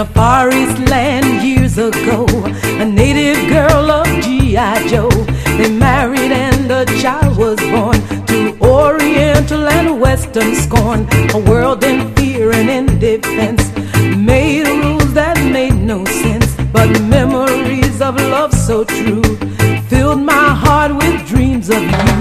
a far east land years ago, a native girl of G.I. Joe. They married and a child was born to Oriental and Western scorn. A world in fear and in defense, made rules that made no sense. But memories of love so true filled my heart with dreams of you.